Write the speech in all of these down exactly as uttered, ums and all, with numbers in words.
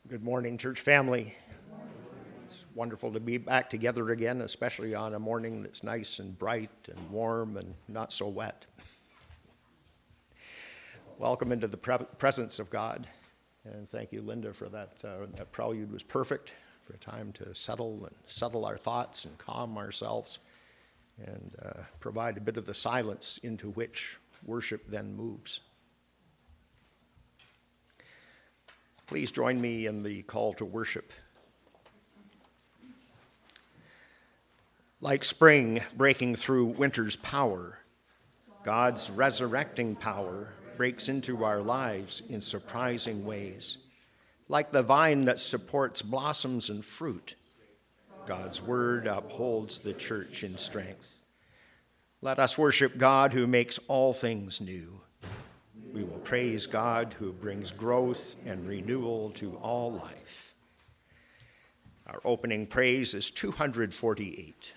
Good morning, church family. It's wonderful to be back together again, especially on a morning that's nice and bright and warm and not so wet. Welcome into the pre- presence of God, and thank you, Linda, for that. Uh, that prelude was perfect for a time to settle and settle our thoughts and calm ourselves and uh, provide a bit of the silence into which worship then moves. Please join me in the call to worship. Like spring breaking through winter's power, God's resurrecting power breaks into our lives in surprising ways. Like the vine that supports blossoms and fruit, God's word upholds the church in strength. Let us worship God who makes all things new. We will praise God who brings growth and renewal to all life. Our opening praise is two forty-eight.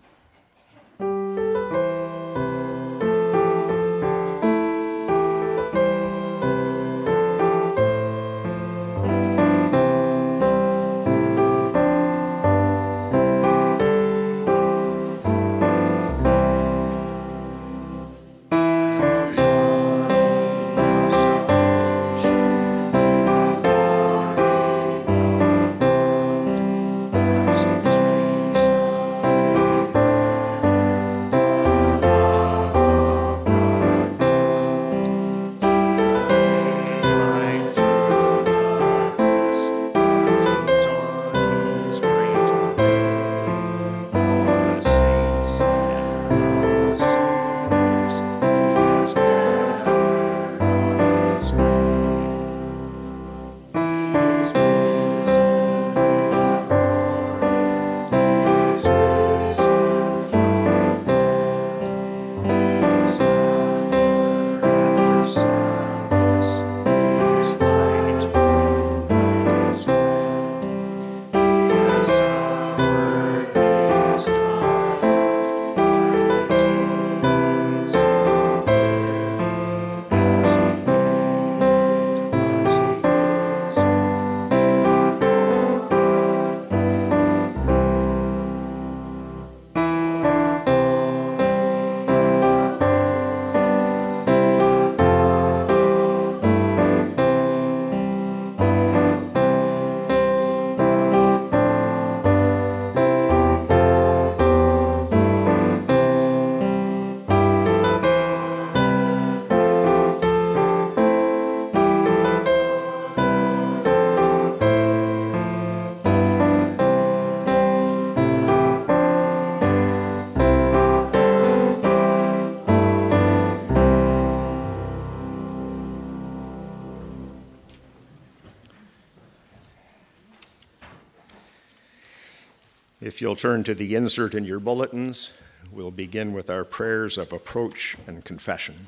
If you'll turn to the insert in your bulletins, we'll begin with our prayers of approach and confession.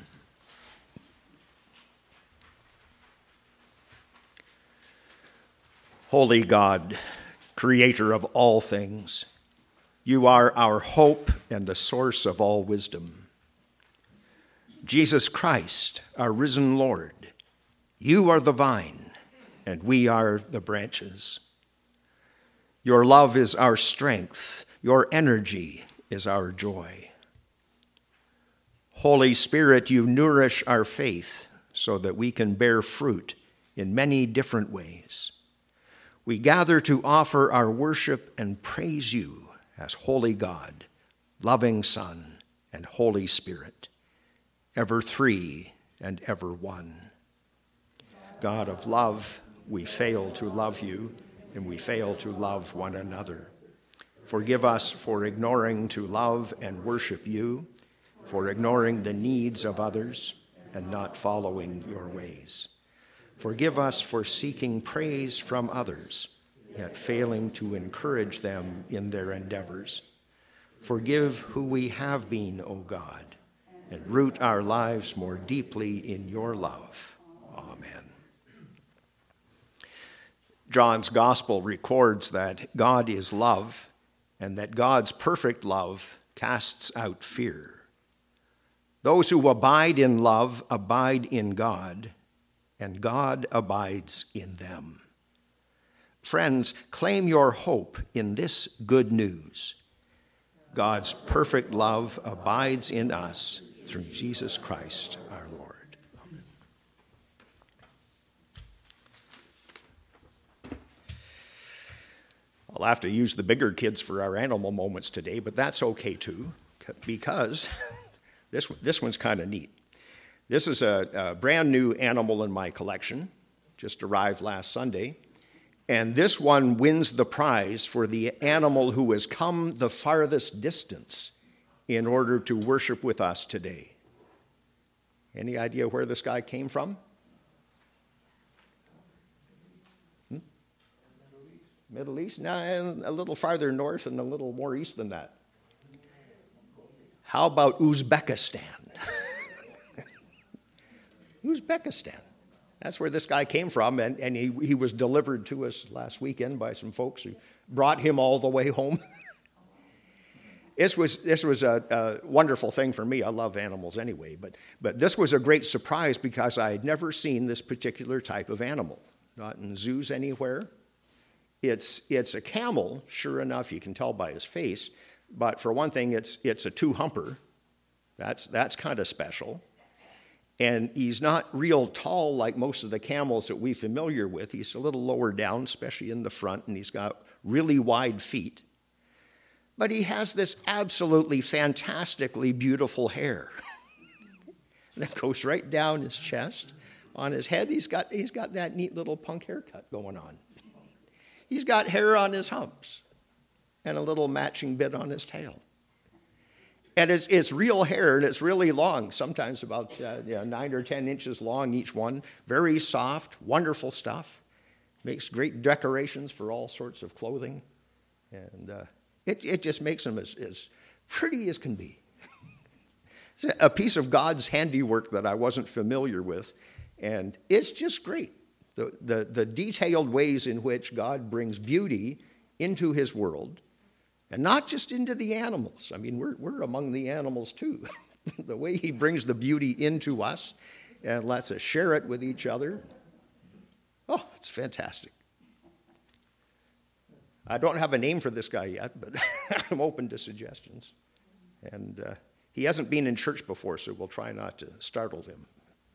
Holy God, creator of all things, you are our hope and the source of all wisdom. Jesus Christ, our risen Lord, you are the vine, and we are the branches. Your love is our strength. Your energy is our joy. Holy Spirit, you nourish our faith so that we can bear fruit in many different ways. We gather to offer our worship and praise you as Holy God, loving Son, and Holy Spirit, ever three and ever one. God of love, we fail to love you, and we fail to love one another. Forgive us for ignoring to love and worship you, for ignoring the needs of others and not following your ways. Forgive us for seeking praise from others, yet failing to encourage them in their endeavors. Forgive who we have been, O God, and root our lives more deeply in your love. Amen. John's gospel records that God is love and that God's perfect love casts out fear. Those who abide in love abide in God, and God abides in them. Friends, claim your hope in this good news. God's perfect love abides in us through Jesus Christ our Lord. Amen. I'll have to use the bigger kids for our animal moments today, but that's okay too, because this, this one's kind of neat. This is a, a brand new animal in my collection, just arrived last Sunday. And this one wins the prize for the animal who has come the farthest distance in order to worship with us today. Any idea where this guy came from? Hmm? Middle East? No, a little farther north and a little more east than that. How about Uzbekistan? Uzbekistan. That's where this guy came from, and, and he, he was delivered to us last weekend by some folks who brought him all the way home. This was, this was a, a wonderful thing for me. I love animals anyway, but, but this was a great surprise because I had never seen this particular type of animal, not in zoos anywhere. It's, it's a camel, sure enough, you can tell by his face, but for one thing, it's, it's a two-humper. That's, that's kind of special. And he's not real tall like most of the camels that we're familiar with. He's a little lower down, especially in the front, and he's got really wide feet. But he has this absolutely fantastically beautiful hair that goes right down his chest. On his head, he's got, he's got that neat little punk haircut going on. He's got hair on his humps and a little matching bit on his tail. And it's, it's real hair, and it's really long, sometimes about uh, you know, nine or ten inches long each one. Very soft, wonderful stuff. Makes great decorations for all sorts of clothing. And uh, it, it just makes them as, as pretty as can be. It's a piece of God's handiwork that I wasn't familiar with, and it's just great. The, the, the detailed ways in which God brings beauty into his world. And not just into the animals. I mean, we're, we're among the animals too. The way he brings the beauty into us and lets us share it with each other. Oh, it's fantastic. I don't have a name for this guy yet, but I'm open to suggestions. And uh, he hasn't been in church before, so we'll try not to startle him.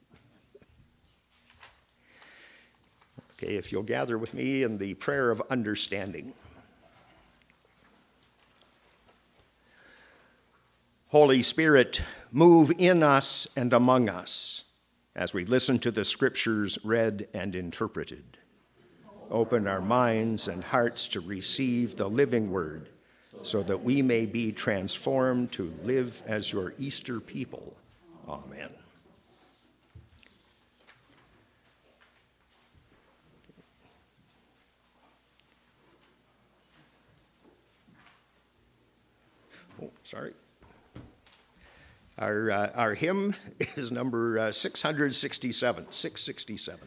Okay, if you'll gather with me in the prayer of understanding. Holy Spirit, move in us and among us as we listen to the scriptures read and interpreted. Open our minds and hearts to receive the living word so that we may be transformed to live as your Easter people. Amen. Oh, sorry. Our, uh, our hymn is number uh, six sixty-seven, six sixty-seven.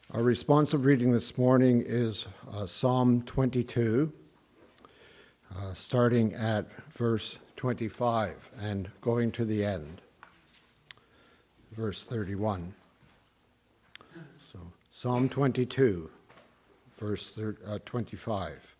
Our responsive reading this morning is uh, Psalm twenty-two, uh, starting at verse twenty-five and going to the end, verse thirty-one. So, Psalm twenty-two, verse uh, twenty-five.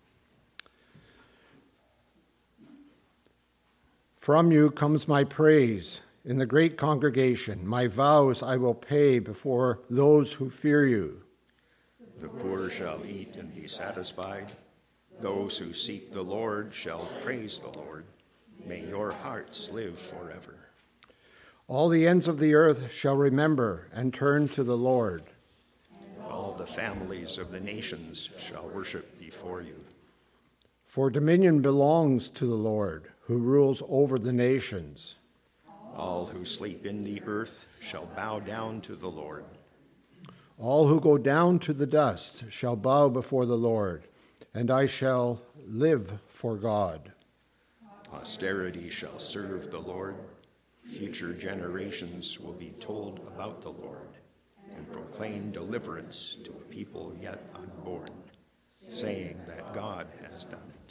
From you comes my praise in the great congregation. My vows I will pay before those who fear you. The poor shall eat and be satisfied. Those who seek the Lord shall praise the Lord. May your hearts live forever. All the ends of the earth shall remember and turn to the Lord. All the families of the nations shall worship before you. For dominion belongs to the Lord, who rules over the nations. All who sleep in the earth shall bow down to the Lord. All who go down to the dust shall bow before the Lord, and I shall live for God. Posterity shall serve the Lord. Future generations will be told about the Lord and proclaim deliverance to a people yet unborn, saying that God has done it.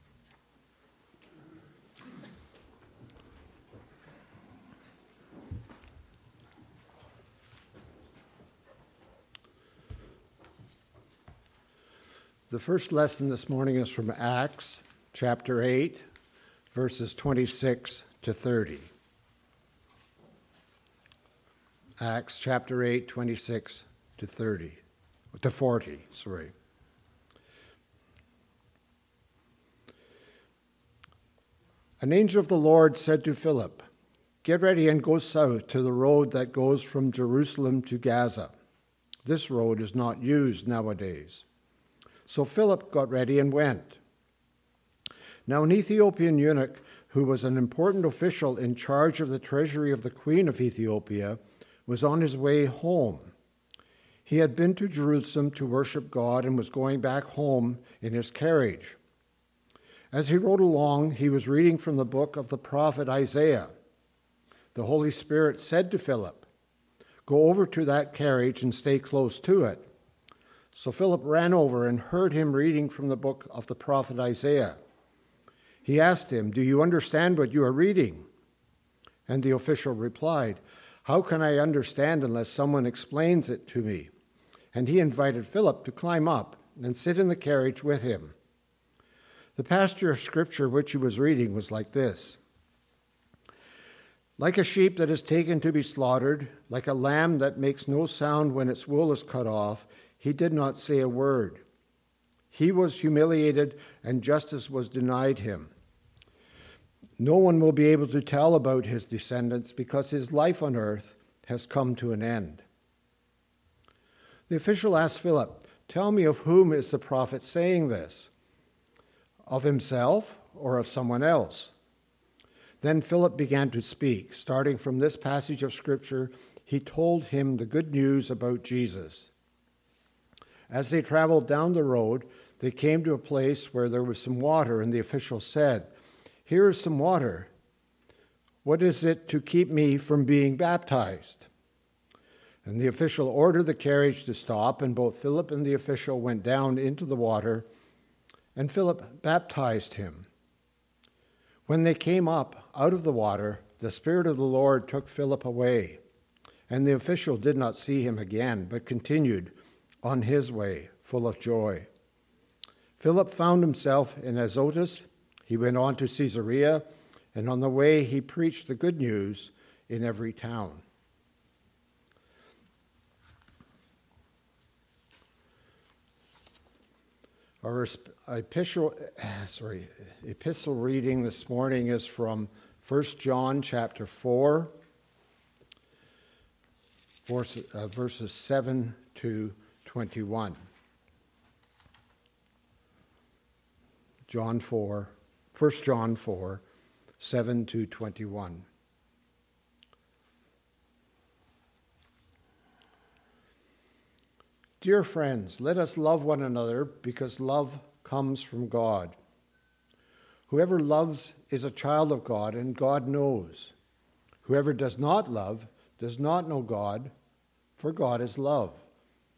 The first lesson this morning is from Acts chapter eight, verses twenty-six to thirty. Acts chapter eight, twenty-six to thirty, to forty, sorry. An angel of the Lord said to Philip, "Get ready and go south to the road that goes from Jerusalem to Gaza. This road is not used nowadays." So Philip got ready and went. Now an Ethiopian eunuch, who was an important official in charge of the treasury of the queen of Ethiopia, was on his way home. He had been to Jerusalem to worship God and was going back home in his carriage. As he rode along, he was reading from the book of the prophet Isaiah. The Holy Spirit said to Philip, "Go over to that carriage and stay close to it." So Philip ran over and heard him reading from the book of the prophet Isaiah. He asked him, "Do you understand what you are reading?" And the official replied, "How can I understand unless someone explains it to me?" And he invited Philip to climb up and sit in the carriage with him. The passage of scripture which he was reading was like this: "Like a sheep that is taken to be slaughtered, like a lamb that makes no sound when its wool is cut off, he did not say a word. He was humiliated, and justice was denied him. No one will be able to tell about his descendants because his life on earth has come to an end." The official asked Philip, "Tell me, of whom is the prophet saying this? Of himself or of someone else?" Then Philip began to speak. Starting from this passage of Scripture, he told him the good news about Jesus. As they traveled down the road, they came to a place where there was some water, and the official said, "Here is some water. What is it to keep me from being baptized?" And the official ordered the carriage to stop, and both Philip and the official went down into the water, and Philip baptized him. When they came up out of the water, the Spirit of the Lord took Philip away, and the official did not see him again, but continued on his way, full of joy. Philip found himself in Azotus. He went on to Caesarea, and on the way he preached the good news in every town. Our epistle, sorry, epistle reading this morning is from First John chapter four, verses seven to twenty-one. John four, First John four, seven to twenty-one. Dear friends, let us love one another because love comes from God. Whoever loves is a child of God, and God knows. Whoever does not love does not know God, for God is love.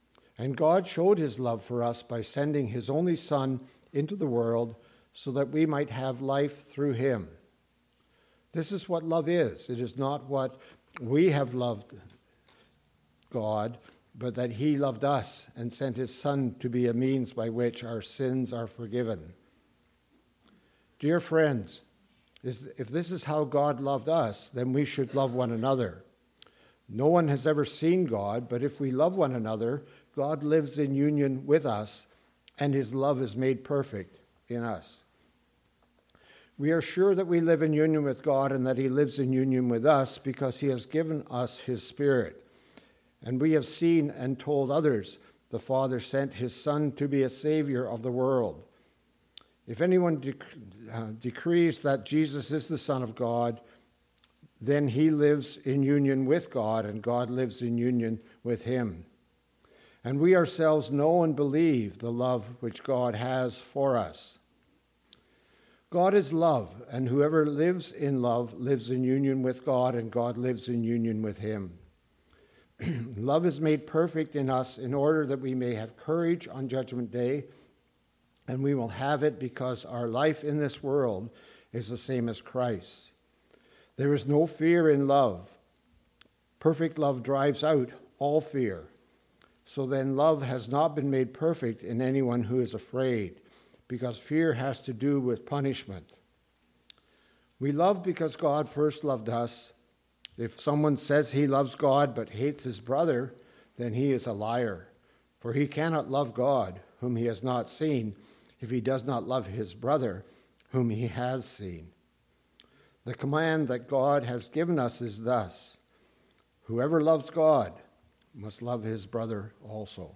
And God showed his love for us by sending his only Son into the world so that we might have life through him. This is what love is. It is not what we have loved God, but that he loved us and sent his Son to be a means by which our sins are forgiven. Dear friends, if this is how God loved us, then we should love one another. No one has ever seen God, but if we love one another, God lives in union with us, and his love is made perfect in us. We are sure that we live in union with God and that he lives in union with us because he has given us his Spirit. And we have seen and told others the Father sent his Son to be a Savior of the world. If anyone dec- uh, decrees that Jesus is the Son of God, then he lives in union with God, and God lives in union with him. And we ourselves know and believe the love which God has for us. God is love, and whoever lives in love lives in union with God, and God lives in union with him. Love is made perfect in us in order that we may have courage on Judgment Day, and we will have it because our life in this world is the same as Christ's. There is no fear in love. Perfect love drives out all fear. So then love has not been made perfect in anyone who is afraid, because fear has to do with punishment. We love because God first loved us. If someone says he loves God but hates his brother, then he is a liar. For he cannot love God, whom he has not seen, if he does not love his brother, whom he has seen. The command that God has given us is thus: whoever loves God must love his brother also.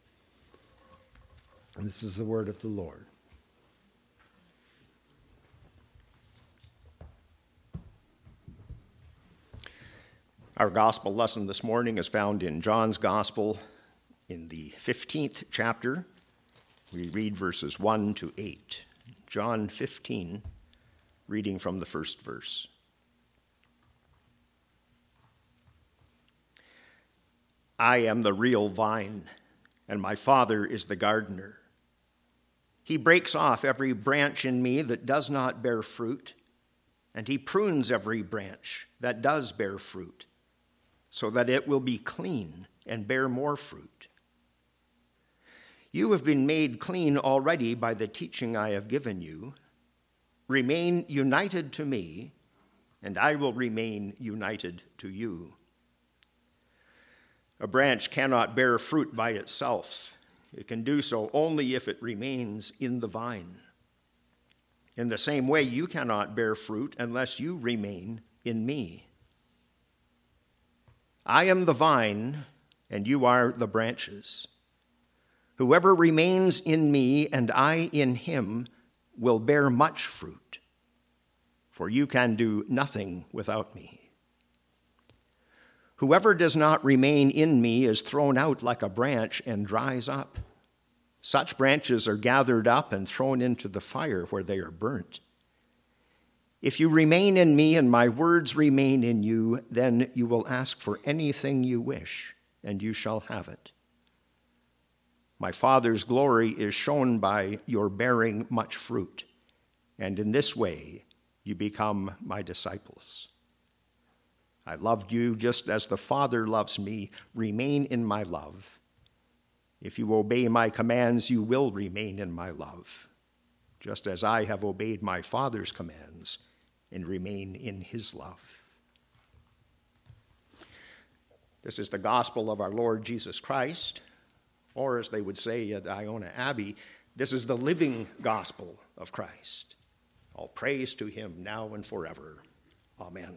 And this is the word of the Lord. Our gospel lesson this morning is found in John's Gospel in the fifteenth chapter. We read verses one to eight. John fifteen, reading from the first verse. I am the real vine, and my Father is the gardener. He breaks off every branch in me that does not bear fruit, and he prunes every branch that does bear fruit, so that it will be clean and bear more fruit. You have been made clean already by the teaching I have given you. Remain united to me, and I will remain united to you. A branch cannot bear fruit by itself. It can do so only if it remains in the vine. In the same way, you cannot bear fruit unless you remain in me. I am the vine, and you are the branches. Whoever remains in me and I in him will bear much fruit, for you can do nothing without me. Whoever does not remain in me is thrown out like a branch and dries up. Such branches are gathered up and thrown into the fire where they are burnt. If you remain in me and my words remain in you, then you will ask for anything you wish, and you shall have it. My Father's glory is shown by your bearing much fruit, and in this way you become my disciples. I loved you just as the Father loves me. Remain in my love. If you obey my commands, you will remain in my love, just as I have obeyed my Father's commands and remain in his love. This is the gospel of our Lord Jesus Christ, or as they would say at Iona Abbey, this is the living gospel of Christ. All praise to him now and forever. Amen.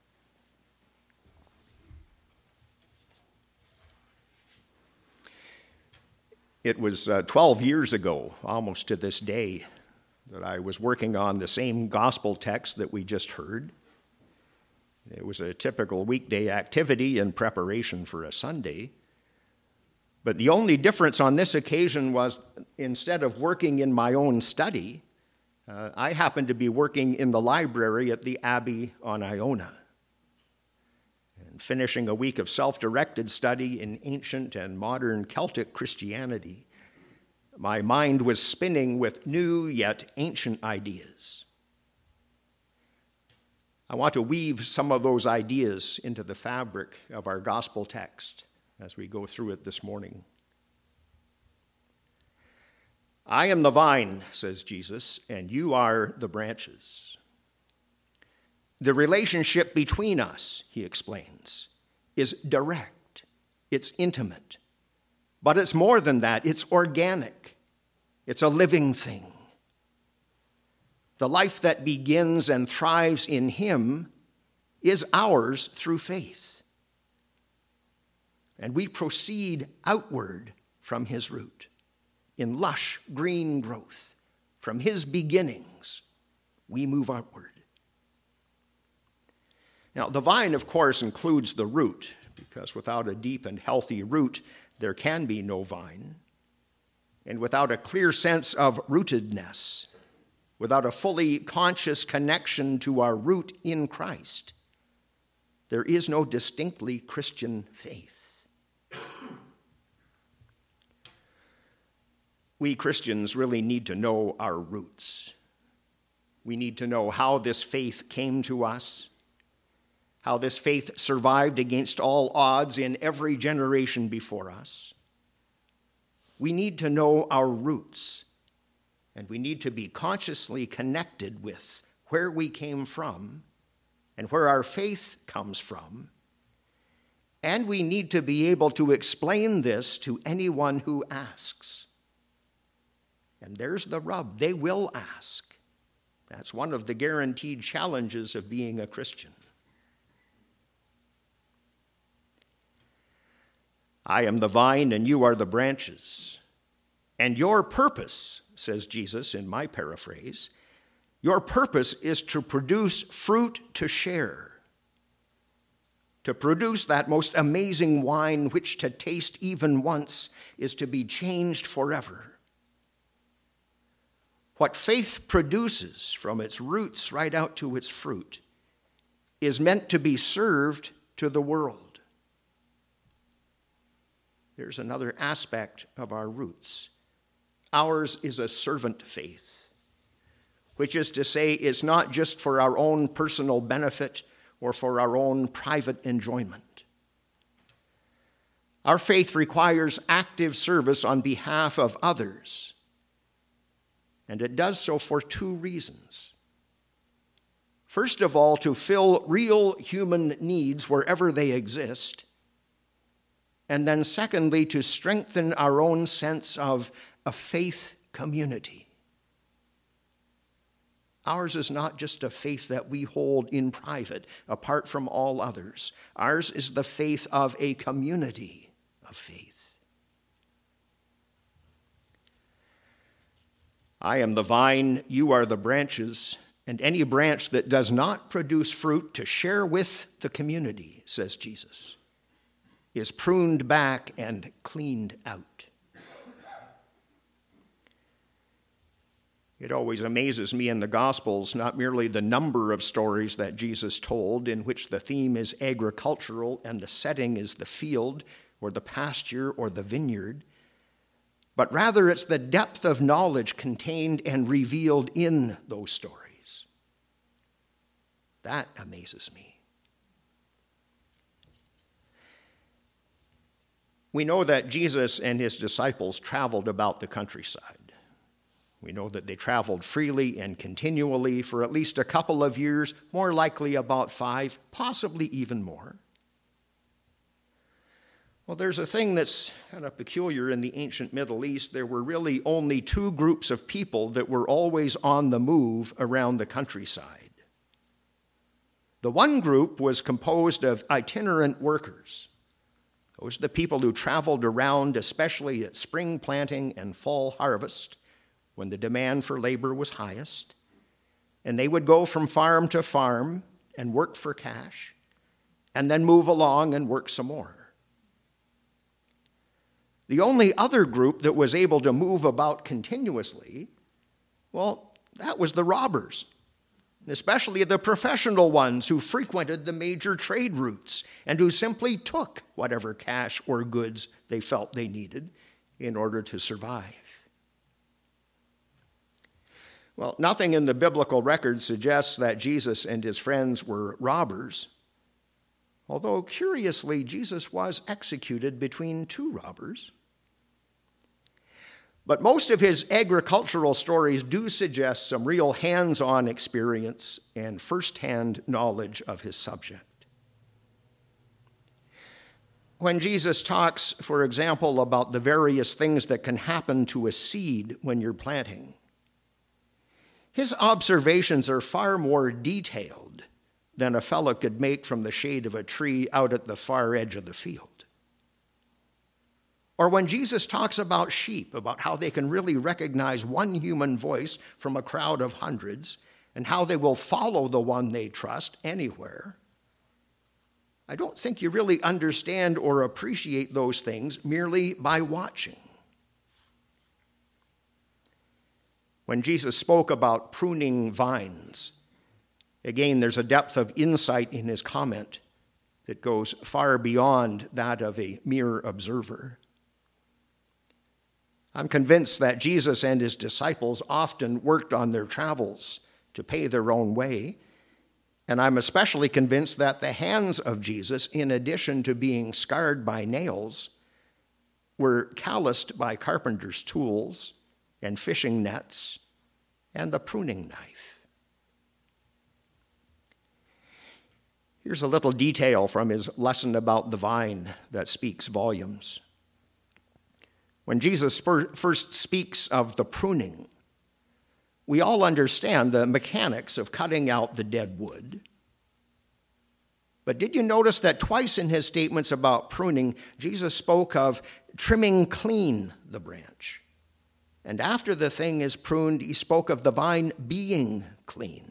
It was uh, twelve years ago, almost to this day, that I was working on the same gospel text that we just heard. It was a typical weekday activity in preparation for a Sunday. But the only difference on this occasion was instead of working in my own study, uh, I happened to be working in the library at the Abbey on Iona. and finishing a week of self-directed study in ancient and modern Celtic Christianity, my mind was spinning with new yet ancient ideas. I want to weave some of those ideas into the fabric of our gospel text as we go through it this morning. I am the vine, says Jesus, and you are the branches. The relationship between us, he explains, is direct, it's intimate, but it's more than that, it's organic, it's a living thing. The life that begins and thrives in him is ours through faith. And we proceed outward from his root in lush green growth. From his beginnings, we move outward. Now, the vine, of course, includes the root, because without a deep and healthy root, there can be no vine. And without a clear sense of rootedness, without a fully conscious connection to our root in Christ, there is no distinctly Christian faith. We Christians really need to know our roots. We need to know how this faith came to us, how this faith survived against all odds in every generation before us. We need to know our roots, and we need to be consciously connected with where we came from and where our faith comes from. And we need to be able to explain this to anyone who asks. And there's the rub. They will ask. That's one of the guaranteed challenges of being a Christian. I am the vine and you are the branches. And your purpose, says Jesus in my paraphrase, your purpose is to produce fruit to share, to produce that most amazing wine which to taste even once is to be changed forever. What faith produces from its roots right out to its fruit is meant to be served to the world. There's another aspect of our roots. Ours is a servant faith, which is to say, it's not just for our own personal benefit or for our own private enjoyment. Our faith requires active service on behalf of others. And it does so for two reasons. First of all, to fill real human needs wherever they exist. And then secondly, to strengthen our own sense of a faith community. Ours is not just a faith that we hold in private, apart from all others. Ours is the faith of a community of faith. I am the vine, you are the branches, and any branch that does not produce fruit to share with the community, says Jesus, is pruned back and cleaned out. It always amazes me in the Gospels, not merely the number of stories that Jesus told in which the theme is agricultural and the setting is the field or the pasture or the vineyard, but rather it's the depth of knowledge contained and revealed in those stories. That amazes me. We know that Jesus and his disciples traveled about the countryside. We know that they traveled freely and continually for at least a couple of years, more likely about five, possibly even more. Well, there's a thing that's kind of peculiar in the ancient Middle East. There were really only two groups of people that were always on the move around the countryside. The one group was composed of itinerant workers. Those are the people who traveled around, especially at spring planting and fall harvest, when the demand for labor was highest. And they would go from farm to farm and work for cash, and then move along and work some more. The only other group that was able to move about continuously, well, that was the robbers. especially the professional ones who frequented the major trade routes and who simply took whatever cash or goods they felt they needed in order to survive. Well, nothing in the biblical record suggests that Jesus and his friends were robbers, although curiously, Jesus was executed between two robbers. But most of his agricultural stories do suggest some real hands-on experience and first-hand knowledge of his subject. When Jesus talks, for example, about the various things that can happen to a seed when you're planting, his observations are far more detailed than a fellow could make from the shade of a tree out at the far edge of the field. Or when Jesus talks about sheep, about how they can really recognize one human voice from a crowd of hundreds, and how they will follow the one they trust anywhere, I don't think you really understand or appreciate those things merely by watching. When Jesus spoke about pruning vines, again, there's a depth of insight in his comment that goes far beyond that of a mere observer. I'm convinced that Jesus and his disciples often worked on their travels to pay their own way, and I'm especially convinced that the hands of Jesus, in addition to being scarred by nails, were calloused by carpenter's tools and fishing nets and the pruning knife. Here's a little detail from his lesson about the vine that speaks volumes. When Jesus first speaks of the pruning, we all understand the mechanics of cutting out the dead wood. But did you notice that twice in his statements about pruning, Jesus spoke of trimming clean the branch? And after the thing is pruned, he spoke of the vine being clean.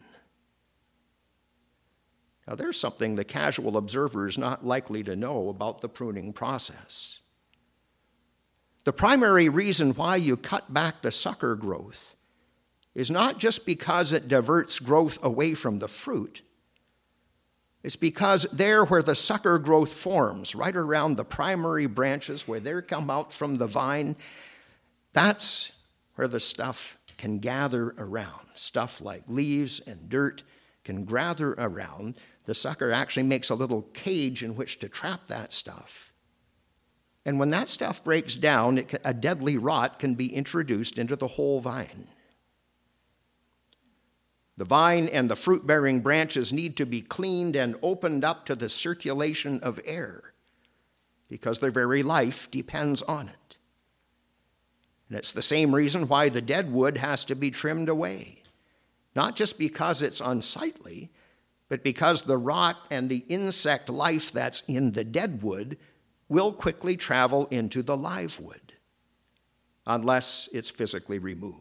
Now, there's something the casual observer is not likely to know about the pruning process. The primary reason why you cut back the sucker growth is not just because it diverts growth away from the fruit. It's because there where the sucker growth forms, right around the primary branches where they come out from the vine, that's where the stuff can gather around. Stuff like leaves and dirt can gather around. The sucker actually makes a little cage in which to trap that stuff. And when that stuff breaks down, it can, a deadly rot can be introduced into the whole vine. The vine and the fruit-bearing branches need to be cleaned and opened up to the circulation of air because their very life depends on it. And it's the same reason why the dead wood has to be trimmed away, not just because it's unsightly, but because the rot and the insect life that's in the dead wood will quickly travel into the live wood, unless it's physically removed.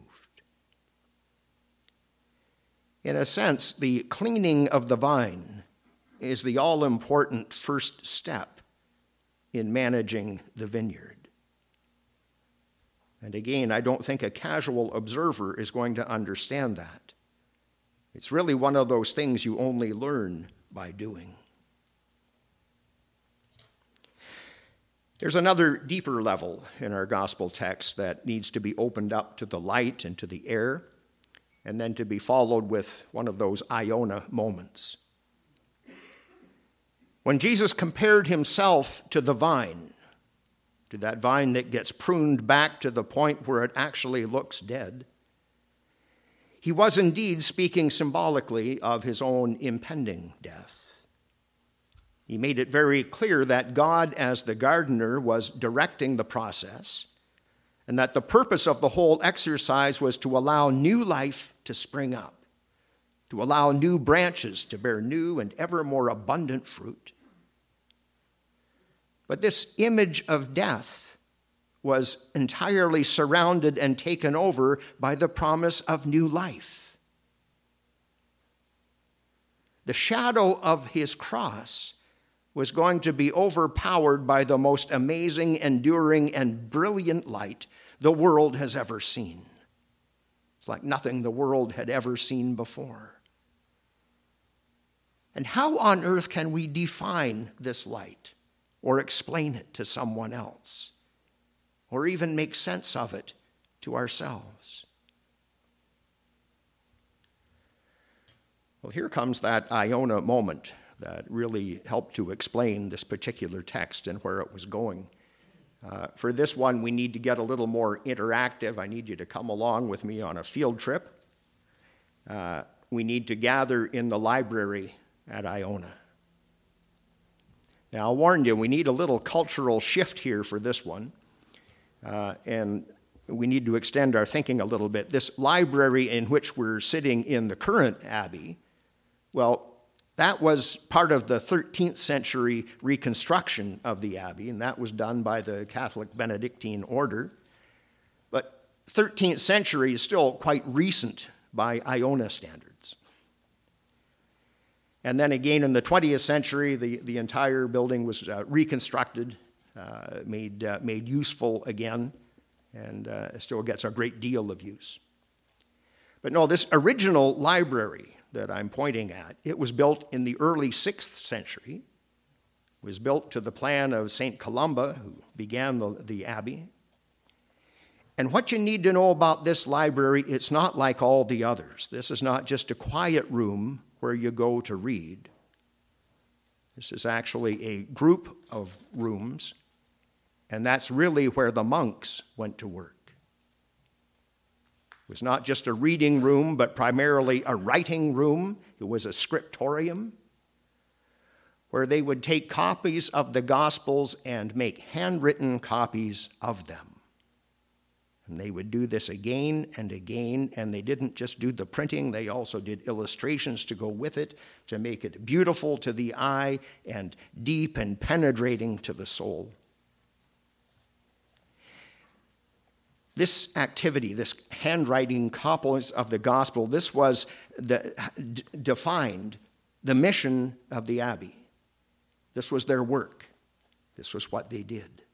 In a sense, the cleaning of the vine is the all-important first step in managing the vineyard. And again, I don't think a casual observer is going to understand that. It's really one of those things you only learn by doing. There's another deeper level in our gospel text that needs to be opened up to the light and to the air, and then to be followed with one of those Iona moments. When Jesus compared himself to the vine, to that vine that gets pruned back to the point where it actually looks dead, he was indeed speaking symbolically of his own impending death. He made it very clear that God, as the gardener, was directing the process, and that the purpose of the whole exercise was to allow new life to spring up, to allow new branches to bear new and ever more abundant fruit. But this image of death was entirely surrounded and taken over by the promise of new life. The shadow of his cross was going to be overpowered by the most amazing, enduring, and brilliant light the world has ever seen. It's like nothing the world had ever seen before. And how on earth can we define this light or explain it to someone else or even make sense of it to ourselves? Well, here comes that Iona moment that really helped to explain this particular text and where it was going. Uh, for this one, we need to get a little more interactive. I need you to come along with me on a field trip. Uh, we need to gather in the library at Iona. Now, I'll warn you, we need a little cultural shift here for this one, uh, and we need to extend our thinking a little bit. This library in which we're sitting in the current abbey, well, that was part of the thirteenth century reconstruction of the abbey, and that was done by the Catholic Benedictine order. But thirteenth century is still quite recent by Iona standards. And then again in the twentieth century, the, the entire building was uh, reconstructed, uh, made, uh, made useful again, and uh, still gets a great deal of use. But no, this original library that I'm pointing at, it was built in the early sixth century. It was built to the plan of Saint Columba, who began the, the abbey. And what you need to know about this library, it's not like all the others. This is not just a quiet room where you go to read. This is actually a group of rooms, and that's really where the monks went to work. It was not just a reading room, but primarily a writing room. It was a scriptorium where they would take copies of the Gospels and make handwritten copies of them. And they would do this again and again, and they didn't just do the printing, they also did illustrations to go with it to make it beautiful to the eye and deep and penetrating to the soul. This activity, this handwriting copies of the gospel, this was the, d- defined the mission of the abbey. This was their work. This was what they did.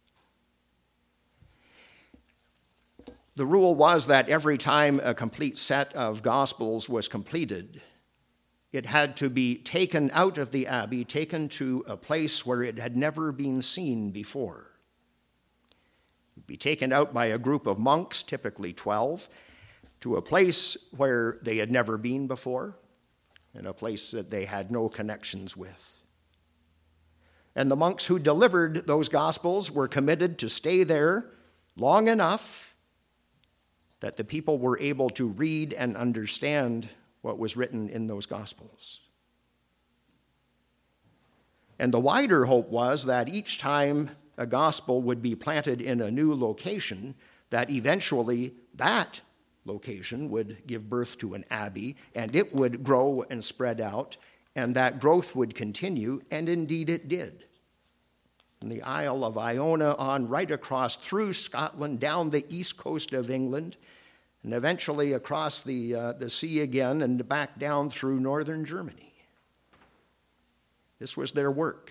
The rule was that every time a complete set of gospels was completed, it had to be taken out of the abbey, taken to a place where it had never been seen before. Be taken out by a group of monks, typically twelve, to a place where they had never been before, and a place that they had no connections with. And the monks who delivered those gospels were committed to stay there long enough that the people were able to read and understand what was written in those gospels. And the wider hope was that each time a gospel would be planted in a new location, that eventually that location would give birth to an abbey, and it would grow and spread out, and that growth would continue, and indeed it did. From the Isle of Iona on right across through Scotland, down the east coast of England, and eventually across the, uh, the sea again and back down through northern Germany. This was their work.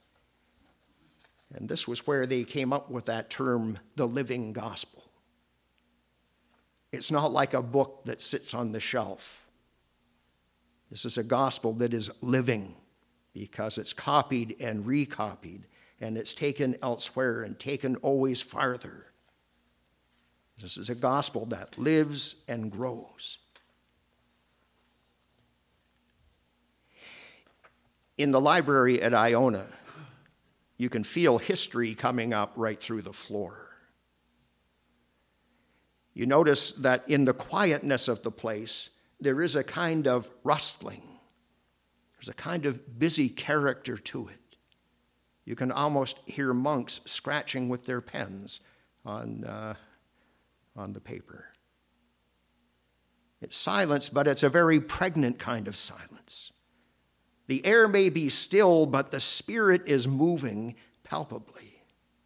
And this was where they came up with that term, the living gospel. It's not like a book that sits on the shelf. This is a gospel that is living because it's copied and recopied, and it's taken elsewhere and taken always farther. This is a gospel that lives and grows. In the library at Iona, you can feel history coming up right through the floor. You notice that in the quietness of the place, there is a kind of rustling. There's a kind of busy character to it. You can almost hear monks scratching with their pens on, uh, on the paper. It's silence, but it's a very pregnant kind of silence. The air may be still, but the Spirit is moving palpably.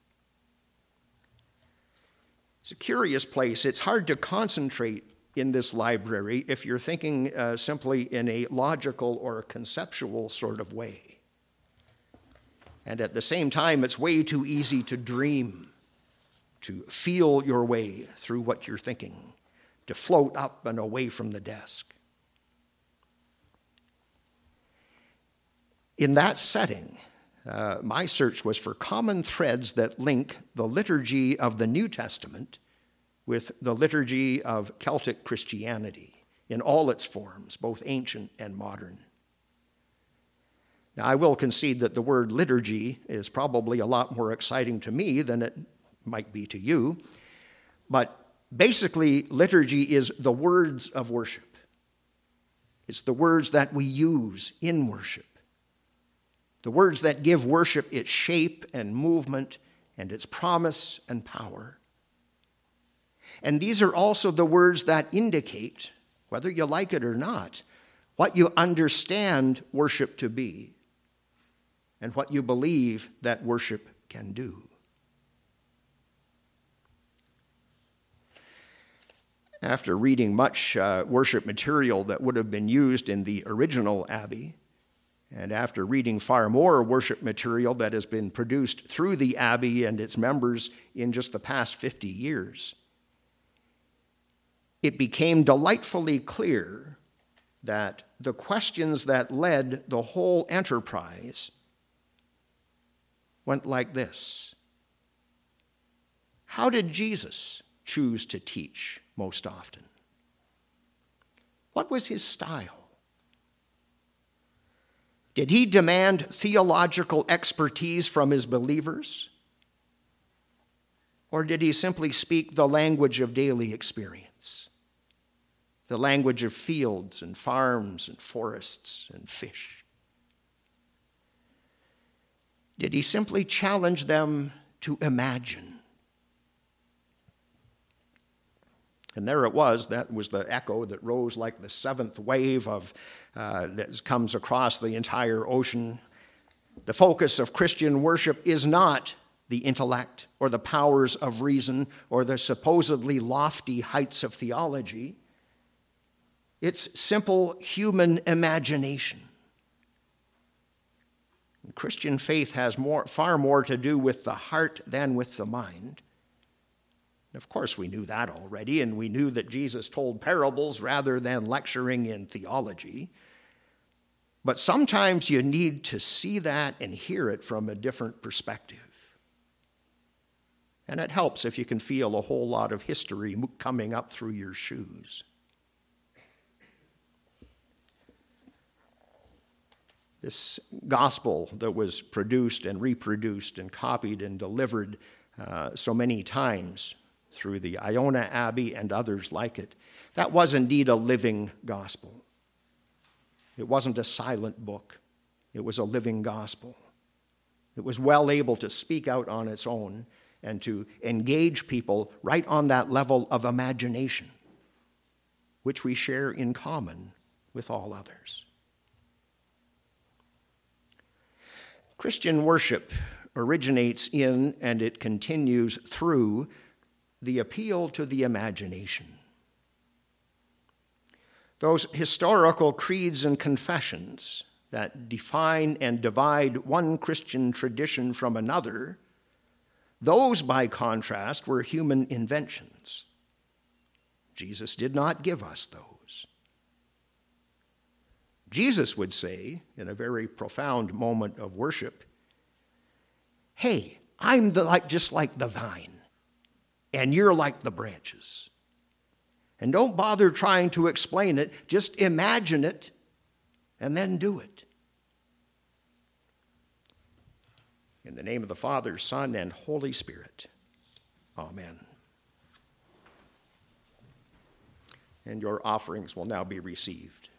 It's a curious place. It's hard to concentrate in this library if you're thinking uh, simply in a logical or a conceptual sort of way. And at the same time, it's way too easy to dream, to feel your way through what you're thinking, to float up and away from the desk. In that setting, uh, my search was for common threads that link the liturgy of the New Testament with the liturgy of Celtic Christianity in all its forms, both ancient and modern. Now, I will concede that the word liturgy is probably a lot more exciting to me than it might be to you, but basically, liturgy is the words of worship. It's the words that we use in worship, the words that give worship its shape and movement and its promise and power. And these are also the words that indicate, whether you like it or not, what you understand worship to be and what you believe that worship can do. After reading much uh, worship material that would have been used in the original Abbey, and after reading far more worship material that has been produced through the Abbey and its members in just the past fifty years, it became delightfully clear that the questions that led the whole enterprise went like this. How did Jesus choose to teach most often? What was his style? Did he demand theological expertise from his believers? Or did he simply speak the language of daily experience, the language of fields and farms and forests and fish? Did he simply challenge them to imagine? And there it was. That was the echo that rose like the seventh wave of uh, that comes across the entire ocean. The focus of Christian worship is not the intellect or the powers of reason or the supposedly lofty heights of theology. It's simple human imagination. Christian faith has more, far more to do with the heart than with the mind. Of course, we knew that already, and we knew that Jesus told parables rather than lecturing in theology. But sometimes you need to see that and hear it from a different perspective. And it helps if you can feel a whole lot of history coming up through your shoes. This gospel that was produced and reproduced and copied and delivered uh, so many times through the Iona Abbey and others like it, that was indeed a living gospel. It wasn't a silent book. It was a living gospel. It was well able to speak out on its own and to engage people right on that level of imagination, which we share in common with all others. Christian worship originates in and it continues through the appeal to the imagination. Those historical creeds and confessions that define and divide one Christian tradition from another, those, by contrast, were human inventions. Jesus did not give us those. Jesus would say, in a very profound moment of worship, hey, I'm the, like, just like the vine, and you're like the branches. And don't bother trying to explain it, just imagine it and then do it. In the name of the Father, Son, and Holy Spirit, amen. And your offerings will now be received.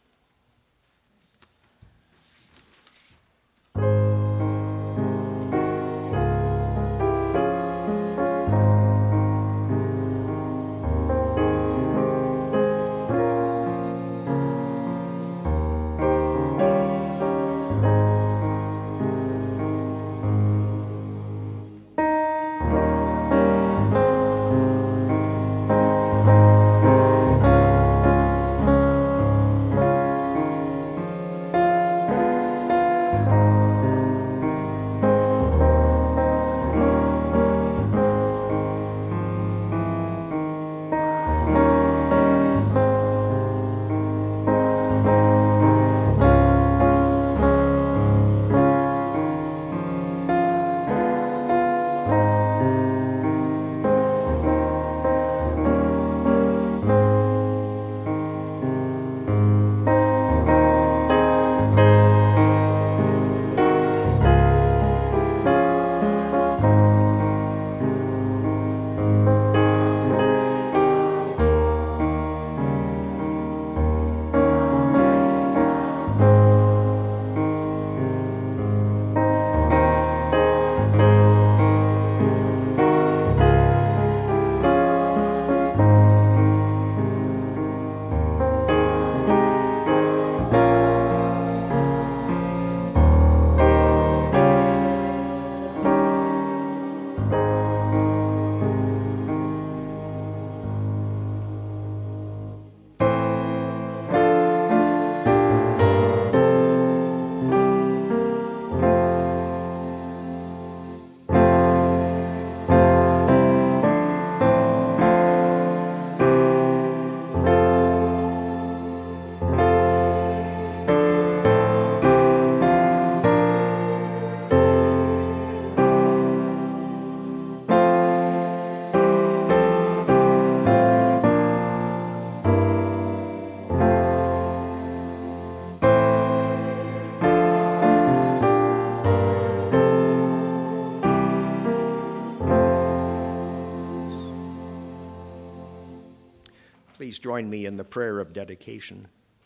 Please join me in the prayer of dedication.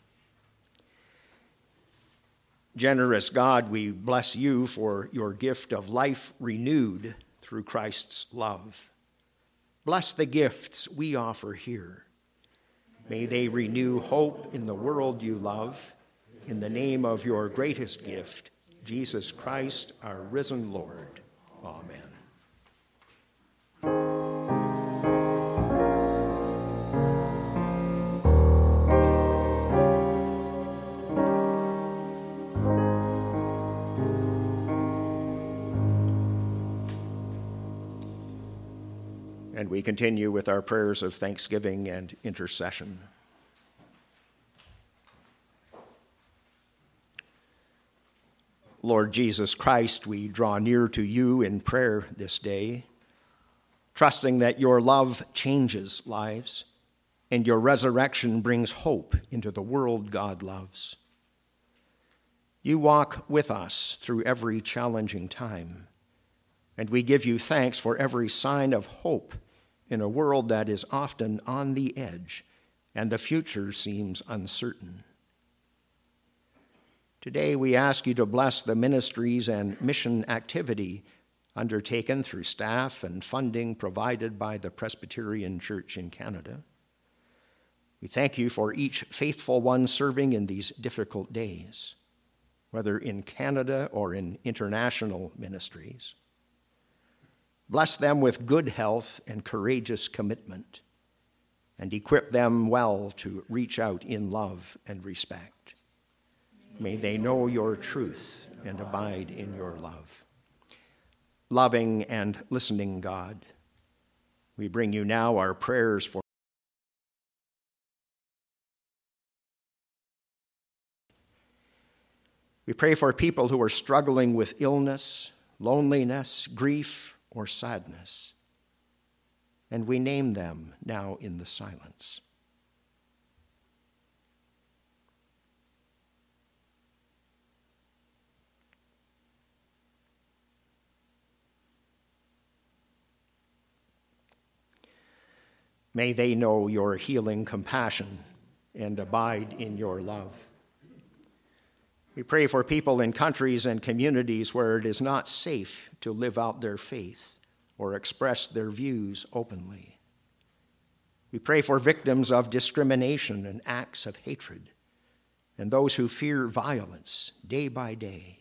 Generous God, we bless you for your gift of life renewed through Christ's love. Bless the gifts we offer here. May they renew hope in the world you love. In the name of your greatest gift, Jesus Christ, our risen Lord. Amen. And we continue with our prayers of thanksgiving and intercession. Lord Jesus Christ, we draw near to you in prayer this day, trusting that your love changes lives and your resurrection brings hope into the world God loves. You walk with us through every challenging time, and we give you thanks for every sign of hope in a world that is often on the edge and the future seems uncertain. Today we ask you to bless the ministries and mission activity undertaken through staff and funding provided by the Presbyterian Church in Canada. We thank you for each faithful one serving in these difficult days, whether in Canada or in international ministries. Bless them with good health and courageous commitment, and equip them well to reach out in love and respect. May they know your truth and abide in your love. Loving and listening God, we bring you now our prayers for We pray for people who are struggling with illness, loneliness, grief, or sadness, and we name them now in the silence. May they know your healing compassion and abide in your love. We pray for people in countries and communities where it is not safe to live out their faith or express their views openly. We pray for victims of discrimination and acts of hatred, and those who fear violence day by day.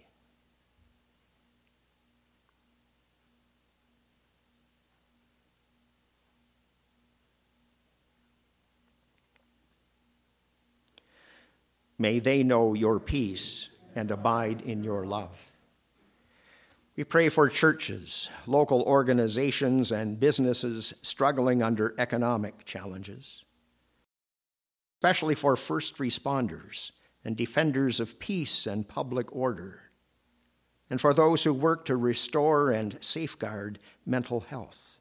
May they know your peace and abide in your love. We pray for churches, local organizations, and businesses struggling under economic challenges, especially for first responders and defenders of peace and public order, and for those who work to restore and safeguard mental health.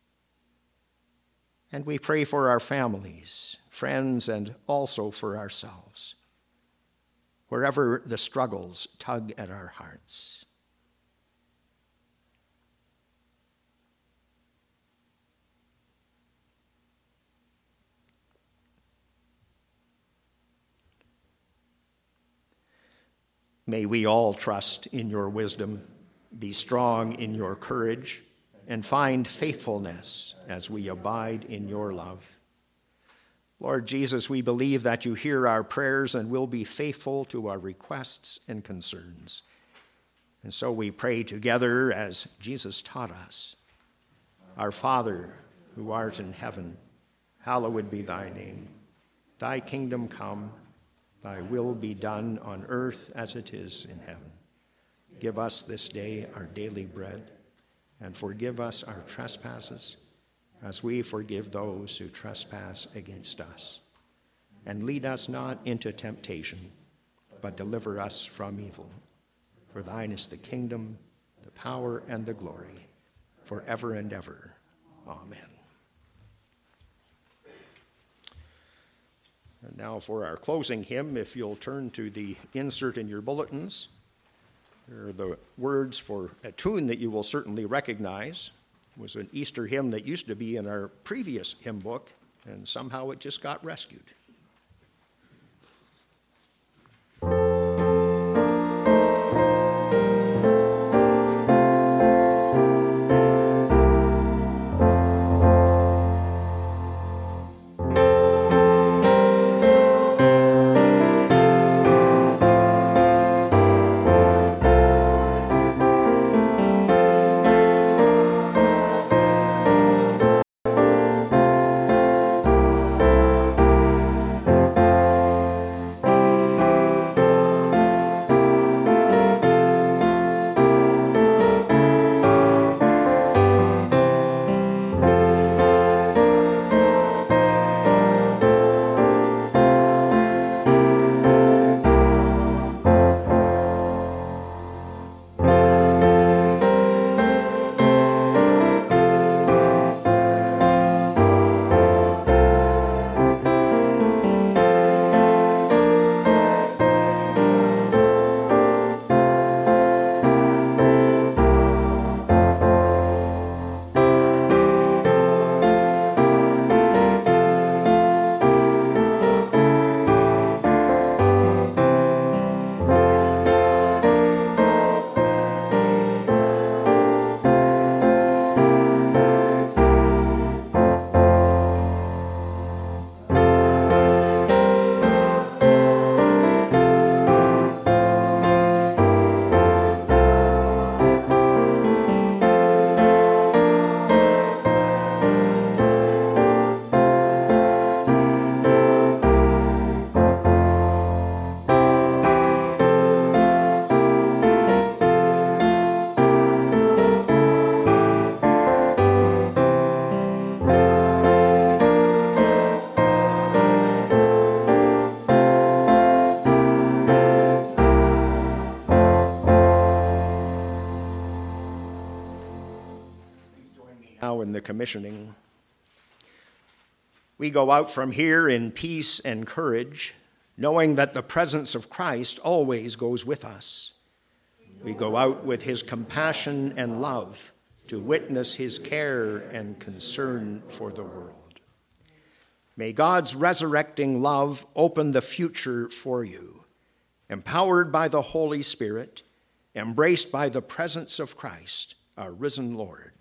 And we pray for our families, friends, and also for ourselves, wherever the struggles tug at our hearts. May we all trust in your wisdom, be strong in your courage, and find faithfulness as we abide in your love. Lord Jesus, we believe that you hear our prayers and will be faithful to our requests and concerns. And so we pray together as Jesus taught us. Our Father, who art in heaven, hallowed be thy name. Thy kingdom come, thy will be done on earth as it is in heaven. Give us this day our daily bread, and forgive us our trespasses, as we forgive those who trespass against us. And lead us not into temptation, but deliver us from evil. For thine is the kingdom, the power, and the glory, forever and ever. Amen. And now for our closing hymn, if you'll turn to the insert in your bulletins. There are the words for a tune that you will certainly recognize. It was an Easter hymn that used to be in our previous hymn book, and somehow it just got rescued. Now in the commissioning. We go out from here in peace and courage, knowing that the presence of Christ always goes with us. We go out with his compassion and love to witness his care and concern for the world. May God's resurrecting love open the future for you, empowered by the Holy Spirit, embraced by the presence of Christ, our risen Lord.